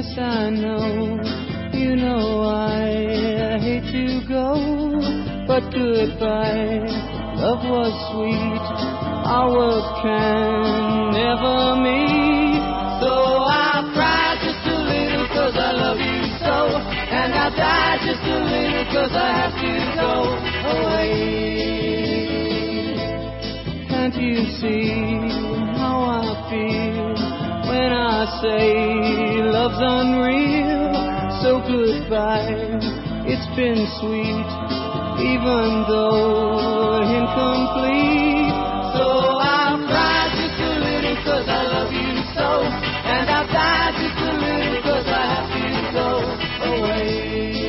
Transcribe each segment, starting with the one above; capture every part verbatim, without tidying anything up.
Yes, I know, you know I hate to go, but goodbye, love was sweet, our world can never meet. So I'll cry just a little cause I love you so, and I'll die just a little cause I have to go away. Can't you see how I feel when I say love's unreal? So goodbye, it's been sweet, even though incomplete. So I'll cry just a little cause I love you so, and I'll die just a little cause I have to go away.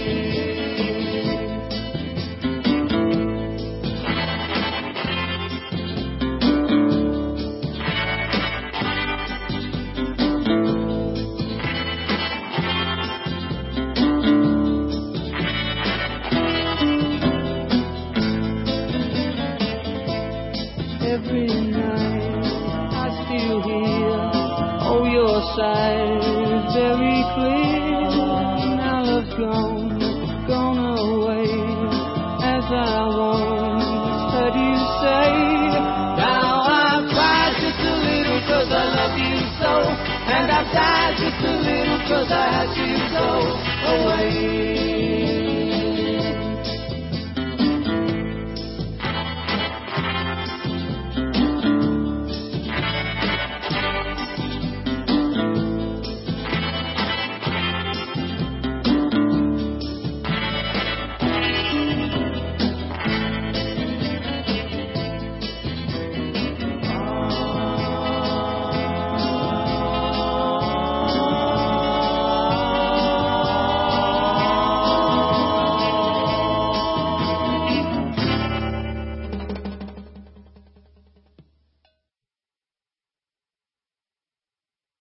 Every night I still hear, oh, your sigh very clear. Now love's gone, gone away, as I once heard you say. Now I'll cry just a little cause I love you so, and I'll die just a little cause I had to